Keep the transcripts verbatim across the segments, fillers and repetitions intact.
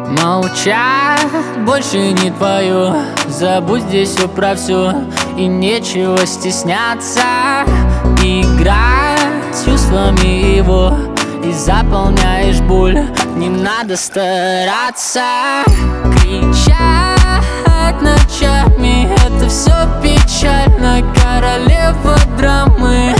Молчать больше не твою, забудь здесь все про все, и нечего стесняться. Играй с чувствами его и заполняешь боль, не надо стараться. Кричать ночами, это все печально, королева драмы.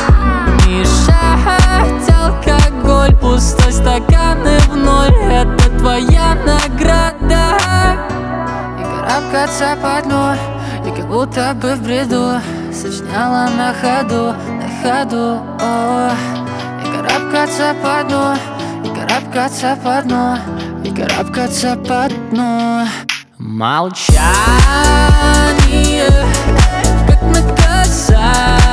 Мешать алкоголь, пустой стакан и в ноль, это твоя награда. И карабкаться по дну, и как будто бы в бреду сочиняла на ходу, на ходу, о. И карабкаться по дну, и карабкаться по дну, и карабкаться по дну. Молчание, как наказание,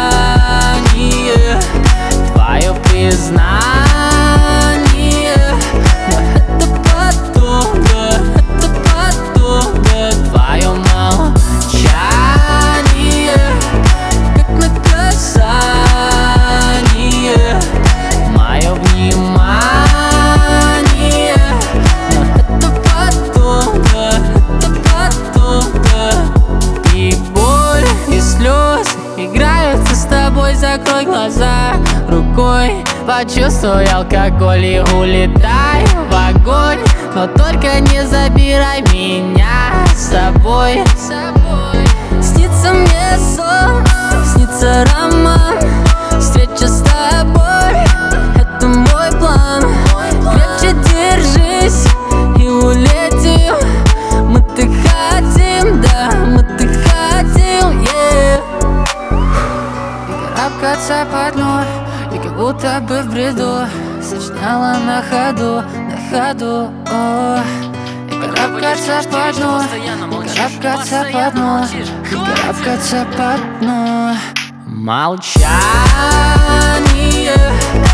твое признание. Но это потом, да, это потом, да. Твое молчание, как наказание, мое внимание. Но это потом, да, это потом, да. И боль, и слезы играются с тобой, закрой глаза рукой, почувствуй алкоголь и улетай в огонь. Но только не забирай меня с собой. Снится мне сон, снится роман, встреча с тобой, это мой план. Крепче держись и улетим, мы-то хотим, да, мы-то хотим, yeah. И карабкаться по дну, и как будто бы в бреду сочиняла на ходу, на ходу, о. И карабкаться по дну, и карабкаться по дну, и карабкаться по дну. Молчание,